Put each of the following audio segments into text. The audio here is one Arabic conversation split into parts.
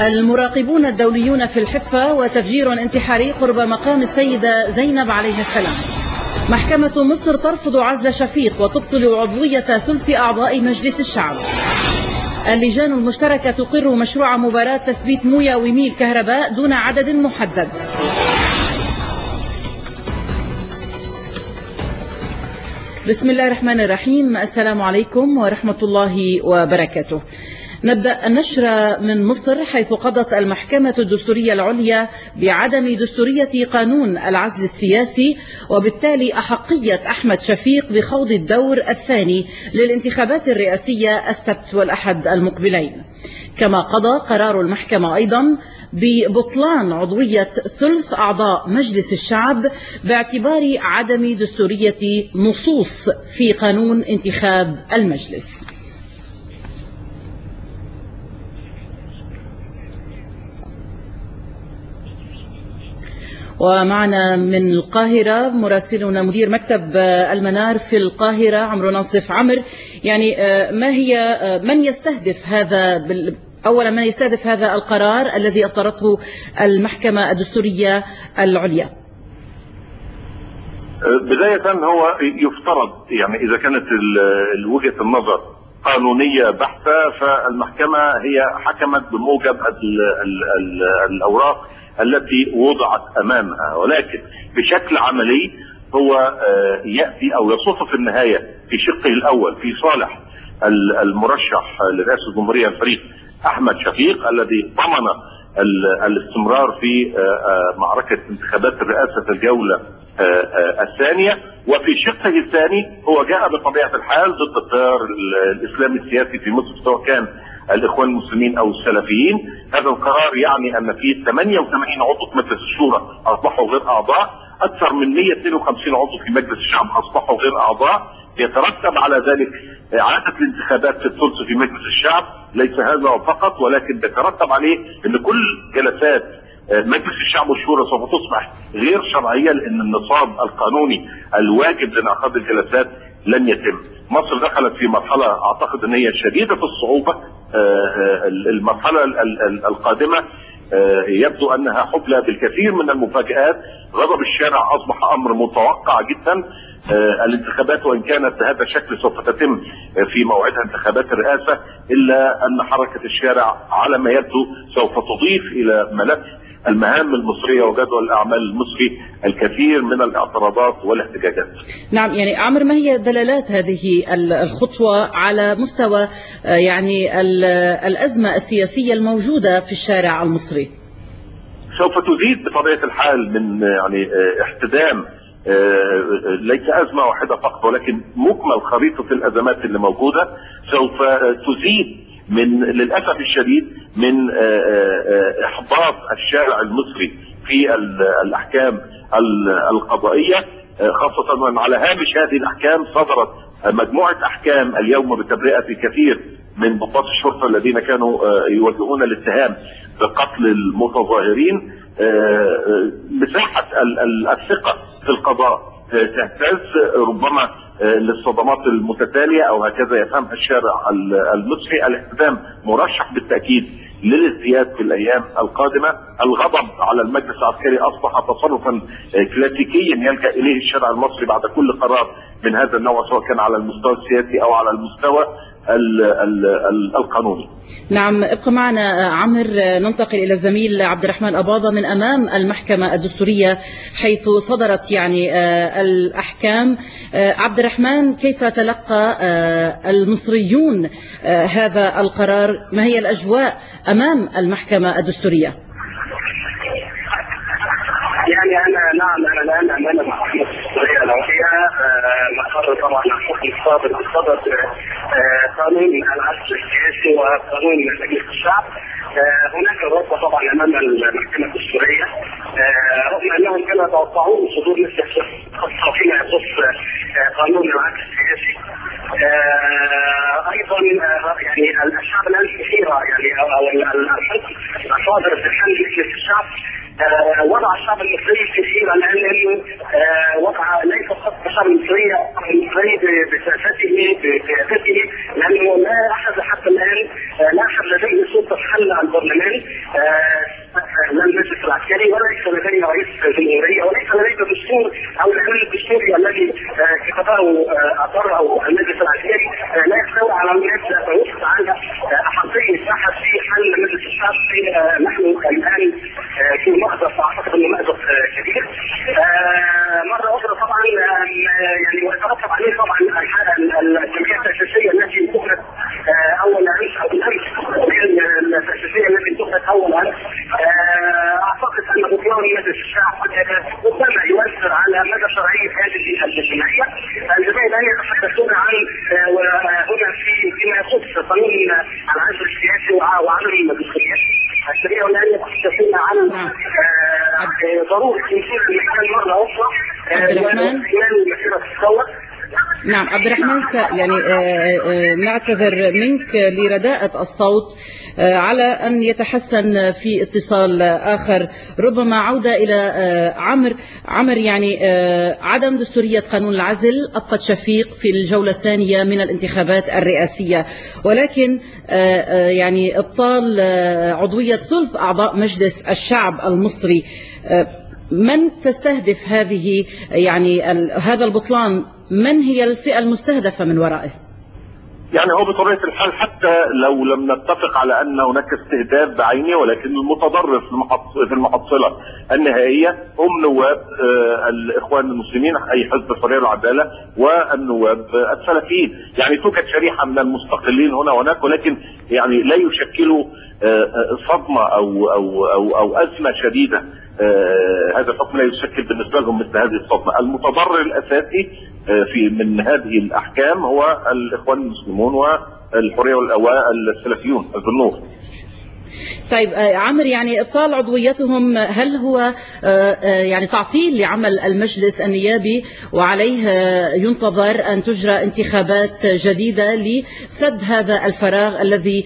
المراقبون الدوليون في الحفة وتفجير انتحاري قرب مقام السيدة زينب عليه السلام. محكمة مصر ترفض عزل شفيق وتبطل عضوية ثلث أعضاء مجلس الشعب. اللجان المشتركة تقر مشروع مباراة تثبيت مويا وميل كهرباء دون عدد محدد. بسم الله الرحمن الرحيم. السلام عليكم ورحمة الله وبركاته. نبدأ النشر من مصر، حيث قضت المحكمة الدستورية العليا بعدم دستورية قانون العزل السياسي، وبالتالي أحقية أحمد شفيق بخوض الدور الثاني للانتخابات الرئاسية السبت والأحد المقبلين. كما قضى قرار المحكمة أيضا ببطلان عضوية ثلث أعضاء مجلس الشعب باعتبار عدم دستورية نصوص في قانون انتخاب المجلس. ومعنا من القاهرة مراسلنا مدير مكتب المنار في القاهرة عمرو ناصف. عمر، يعني من يستهدف هذا أولا من يستهدف هذا القرار الذي أصدرته المحكمة الدستورية العليا؟ بداية هو يفترض يعني إذا كانت وجهة النظر قانونية بحتة، فالمحكمة هي حكمت بموجب الأوراق التي وضعت أمامها، ولكن بشكل عملي هو يأتي أو يصف في النهاية في شقه الأول في صالح المرشح لرئاسة الجمهورية الفريق أحمد شفيق الذي ضمن الاستمرار في معركة انتخابات الرئاسة في الجولة الثانية، وفي شقه الثاني هو جاء بطبيعة الحال ضد التيار الإسلامي السياسي في مصر، سواء كان الإخوان المسلمين أو السلفيين. هذا القرار يعني أن في 88 عضو في مجلس الشورى أصبحوا غير أعضاء، أكثر من 152 عضو في مجلس الشعب أصبحوا غير أعضاء. يترتب على ذلك إعادة الانتخابات في الثلث في مجلس الشعب. ليس هذا فقط، ولكن يترتب عليه أن كل جلسات مجلس الشعب والشورى سوف تصبح غير شرعية، لأن النصاب القانوني الواجب لانعقاد الجلسات لن يتم. مصر دخلت في مرحلة أعتقد أن هي شديدة الصعوبة. المرحلة القادمة يبدو أنها حبلى بالكثير من المفاجآت. غضب الشارع أصبح أمر متوقع جدا. الانتخابات وإن كانت بهذا الشكل سوف تتم في موعدها انتخابات الرئاسة، إلا أن حركة الشارع على ما يبدو سوف تضيف إلى ملف المهام المصرية وجدول الأعمال المصري الكثير من الاعتراضات والاحتجاجات. نعم، يعني عمر، ما هي دلالات هذه الخطوة على مستوى يعني الأزمة السياسية الموجودة في الشارع المصري؟ سوف تزيد بطبيعة الحال من يعني احتدام ليس أزمة واحدة فقط، ولكن مجمل خريطة الأزمات اللي موجودة. سوف تزيد من للأسف الشديد من إحباط الشارع المصري في الأحكام القضائية، خاصة وأن على هامش هذه الأحكام صدرت مجموعة أحكام اليوم بتبرئة كثير من ضباط الشرطة الذين كانوا يوجهون الاتهام بقتل المتظاهرين. مساحة الثقة في القضاء تهتز ربما للصدمات المتتالية، او هكذا يفهمها الشارع المصري. الاحتدام مرشح بالتأكيد للازدياد في الايام القادمة. الغضب على المجلس العسكري اصبح تصرفا كلاسيكيا يلجأ اليه الشارع المصري بعد كل قرار من هذا النوع، سواء كان على المستوى السياسي او على المستوى القانوني. نعم، ابقى معنا عمر. ننتقل إلى الزميل عبد الرحمن أباظة من أمام المحكمة الدستورية حيث صدرت يعني الأحكام. عبد الرحمن، كيف تلقى المصريون هذا القرار؟ ما هي الأجواء أمام المحكمة الدستورية؟ يعني أنا الآن أمام المحكمة الدستورية العليا، مقر طبعا الحكم الصادر بصدد قانون العزل السياسي وقانون مجلس الشعب. هناك رغبة طبعا أمام المحكمة الدستورية، رغم أنهم كانوا يتوقعون صدور مثل خاصة فيما يخص قانون العزل السياسي. أيضا يعني الشعب الآن كثيرة يعني أو الحكم الصادر في حل مجلس الشعب وضع الشعب المصري كثير الان انه وضع ليس فقط الشعب المصري بسياسته بقيادته، لانه لا احد حتى الان لا احد لديه سلطه حل على البرلمان، لا المجلس العسكري وليس لديه رئيس جمهوريه وليس لديه دستور او الامن الدستوري الذي كتبه اقره المجلس العسكري لا يحتوي على الماده توقف على احقيه بحث في حل مجلس الشعب. نحن الان في مأزق، اعتقد انه مأزق كبير. مره اخرى طبعا يعني ويترتب عليه طبعا الجمعيه التاسيسيه التي انتخبت اول امس او بالامس، التاسيسيه التي انتخبت اول امس. اعتقد ان بطلان مجلس الشعب ربما يؤثر على مدى شرعيه هذه الجمعيه. الجمعيه الان يتحدثون عن هنا فيما يخص قانون العزل السياسي وعدم المدخليات الشرعيه، والان يتحدثون عن ضروره تنشير المحكمه مره اخرى واستكمال مسيره الثوره. نعم عبد الرحمن، يعني نعتذر منك لرداءة الصوت على أن يتحسن في اتصال آخر. ربما عودة إلى عمر، يعني عدم دستورية قانون العزل أبقت شفيق في الجولة الثانية من الانتخابات الرئاسية، ولكن يعني إبطال عضوية ثلث أعضاء مجلس الشعب المصري، من تستهدف هذه يعني هذا البطلان؟ من هي الفئة المستهدفة من ورائه؟ يعني هو بطبيعة الحال حتى لو لم نتفق على أن هناك استهداف بعينه، ولكن المتضرر في المحصلة النهائية هم نواب الإخوان المسلمين أي حزب الحرية والعدالة والنواب السلفيين. يعني توجد شريحة من المستقلين هنا وهناك، ولكن يعني لا يشكلوا صدمة أو أزمة شديدة. هذا الحكم لا يشكل بالنسبة لهم مثل هذه الصدمة. المتضرر الأساسي من هذه الأحكام هو الإخوان المسلمون والحرية والسلفيون حزب النور. طيب عمر، يعني إبطال عضويتهم هل هو يعني تعطيل لعمل المجلس النيابي، وعليه ينتظر أن تجرى انتخابات جديدة لسد هذا الفراغ الذي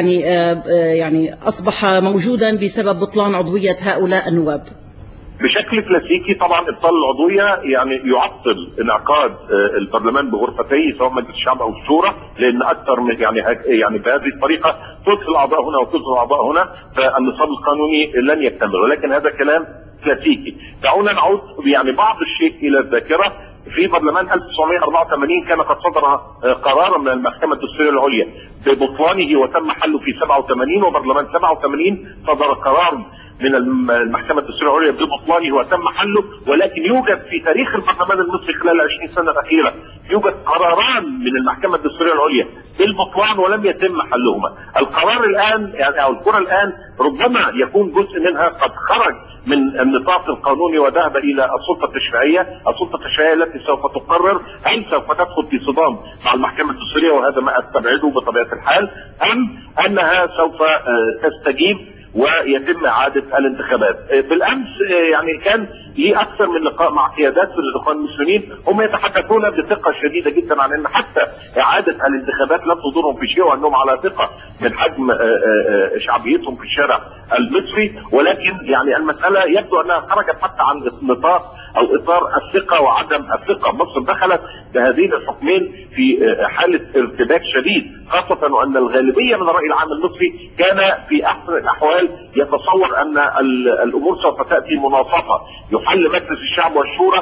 يعني أصبح موجودا بسبب بطلان عضوية هؤلاء النواب؟ بشكل كلاسيكي طبعا ابطال العضويه يعني يعطل انعقاد البرلمان بغرفتيه سواء مجلس الشعب او الشورى، لان اكثر من يعني بهذه الطريقه ثلث الاعضاء هنا وثلث الاعضاء هنا، فالنصاب القانوني لن يكتمل، ولكن هذا كلام كلاسيكي. دعونا نعود يعني بعض الشيء الى الذاكره. في برلمان 1984 كان قد صدر قرارا من المحكمة الدستورية العليا ببطلانه وتم حله في 87، وبرلمان 87 صدر قرار من المحكمة الدستورية العليا ببطلانه وتم حله. ولكن يوجد في تاريخ البرلمان المصري خلال 20 سنة الأخيرة يوجد قراران من المحكمة الدستورية العليا بالبطلان ولم يتم حلهما. القرار الآن او الكرة الآن ربما يكون جزء منها قد خرج من النطاق القانوني وذهب الى السلطه التشريعيه، السلطه التشريعيه التي سوف تقرر هل سوف تدخل في صدام مع المحكمه الدستوريه، وهذا ما استبعده بطبيعه الحال، ام انها سوف تستجيب ويتم اعاده الانتخابات. بالامس يعني كان لي اكثر من لقاء مع قيادات الاخوان المسلمين، هم يتحدثون بثقه شديده جدا عن ان حتى اعاده الانتخابات لم تضرهم في شيء، وانهم على ثقه من حجم شعبيتهم في الشارع المصري. ولكن يعني المساله يبدو انها خرجت حتى عن نطاق او اطار الثقه وعدم الثقه. مصر دخلت بهذين الحكمين في حاله ارتباك شديد، خاصه وان الغالبيه من الراي العام المصري كان في احسن الاحوال يتصور ان الامور سوف تاتي مناصفه، يحل مجلس الشعب والشورى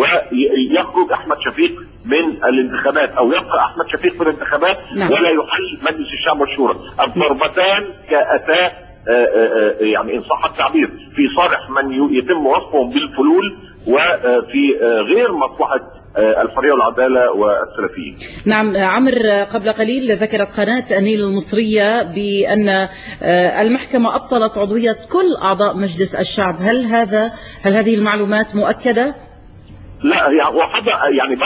ويخرج احمد شفيق من الانتخابات، او يبقى احمد شفيق في الانتخابات ولا يحل مجلس الشعب والشورى. الضربتان كأتا يعني ان صح التعبير في صالح من يتم وصفهم بالفلول وفي غير مصلحه الحرية والعدالة والسلفيين. نعم عمر، قبل قليل ذكرت قناة النيل المصرية بأن المحكمة أبطلت عضوية كل أعضاء مجلس الشعب. هل هذه المعلومات مؤكدة؟ لا، يعني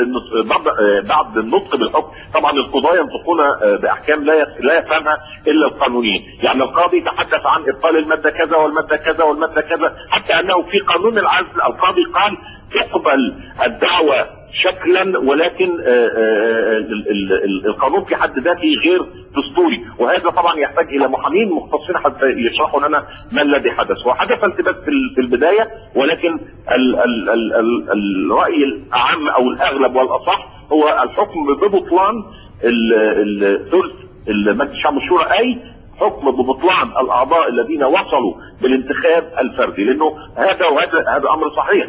بعد النطق بالحكم طبعا القضاة ينطقون باحكام لا يفهمها الا القانونيين. يعني القاضي يتحدث عن ابطال الماده كذا والماده كذا والماده كذا، حتى انه في قانون العزل القاضي قال تقبل الدعوة شكلا، ولكن القانون في حد ذاته غير دستوري، وهذا طبعا يحتاج الى محامين مختصين حتى يشرحوا لنا ما الذي حدث. وحدث التباس في البدايه، ولكن الراي الاعم او الاغلب والاصح هو الحكم ببطلان الثلث المجلس الشعب والشورى، اي حكم ببطلان الاعضاء الذين وصلوا بالانتخاب الفردي، لانه هذا امر صحيح.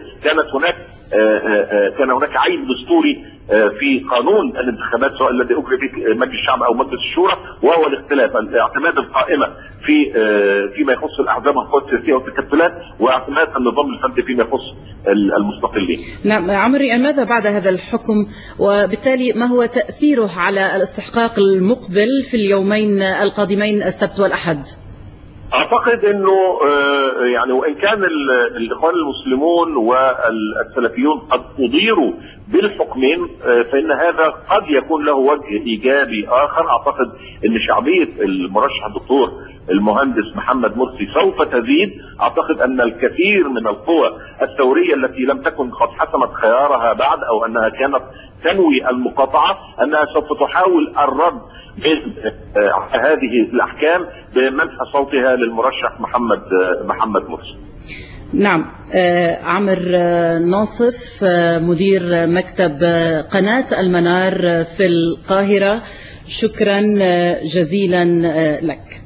كان هناك عيب دستوري في قانون الانتخابات سواء الذي اجري به مجلس الشعب او مجلس الشورى، وهو الاختلاف اعتماد القائمه فيما يخص الاحزاب والقوى السياسيه والتكتلات، واعتماد النظام الفردي فيما يخص المستقلين. نعم عمري، ماذا بعد هذا الحكم، وبالتالي ما هو تاثيره على الاستحقاق المقبل في اليومين القادمين السبت والاحد؟ اعتقد انه يعني وان كان الاخوان المسلمون والسلفيون قد اضيروا بالحكمين، فان هذا قد يكون له وجه ايجابي اخر. اعتقد ان شعبيه المرشح الدكتور المهندس محمد مرسي سوف تزيد. اعتقد ان الكثير من القوى الثوريه التي لم تكن قد حسمت خيارها بعد، او انها كانت تنوي المقاطعه، انها سوف تحاول الرد من هذه الاحكام بمنح صوتها للمرشح محمد مرسي. نعم، عمر ناصف مدير مكتب قناة المنار في القاهرة، شكرا جزيلا لك.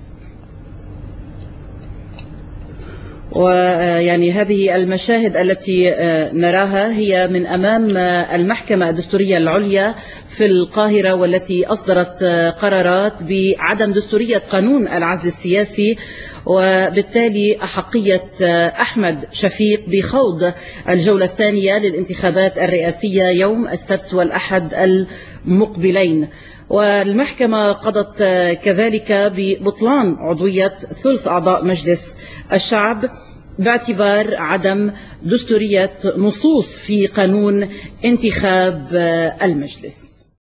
ويعني هذه المشاهد التي نراها هي من أمام المحكمة الدستورية العليا في القاهرة، والتي أصدرت قرارات بعدم دستورية قانون العزل السياسي، وبالتالي أحقية أحمد شفيق بخوض الجولة الثانية للانتخابات الرئاسية يوم السبت والأحد المقبلين. والمحكمة قضت كذلك ببطلان عضوية ثلث أعضاء مجلس الشعب باعتبار عدم دستورية نصوص في قانون انتخاب المجلس.